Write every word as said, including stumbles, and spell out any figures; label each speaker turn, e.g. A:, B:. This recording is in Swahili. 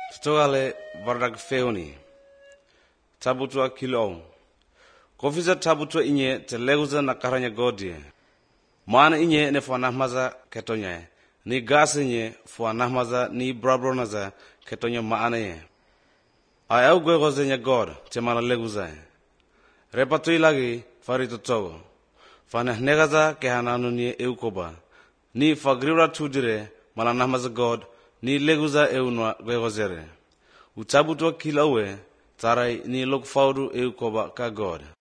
A: Tutogale vardak feoni. Tabutua kilo. Kofisa tabutua inye te leguza na karanya godie. Maana inye ne fuanahmaza ketonya. Ni gasi nye fuanahmaza ni brabronaza ketonya maana ye. Ayau gwe goze nye god te mana leguza. Repatui lagi farito togo. Fanah negaza ke hananu nye eukoba. Ni fagriura tudire mana nahmaza god. Ni leguza eunwa gwegozere. Utabutua kilawe tarai ni lok faudu eukoba ka god.